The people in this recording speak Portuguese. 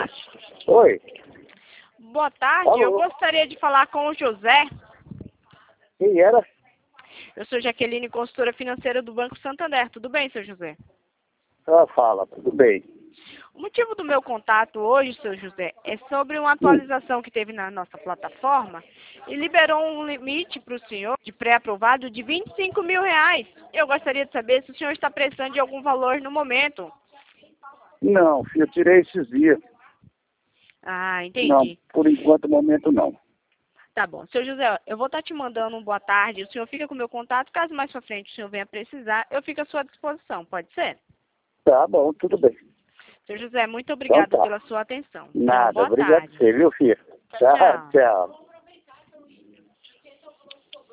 Oi. Boa tarde, Alô? eu gostaria de falar com o José. Quem era? Eu sou Jaqueline, consultora financeira do Banco Santander. Tudo bem, seu José? Ela fala, tudo bem. O motivo do meu contato hoje, seu José, é sobre uma atualização que teve na nossa plataforma e liberou um limite para o senhor de pré-aprovado de R$ 25 mil. Eu gostaria de saber se o senhor está precisando de algum valor no momento. Não, filho, eu tirei esses dias. Ah, entendi. Não, por enquanto, no momento, não. Tá bom. Seu José, eu vou estar te mandando um boa tarde. O senhor fica com o meu contato. Caso mais pra frente o senhor venha precisar, eu fico à sua disposição. Pode ser? Tá bom, tudo bem. Seu José, muito Então obrigada tá. pela sua atenção. Tenha uma Nada, boa obrigado a tarde. você, viu, filho? Tchau, tchau. Tchau.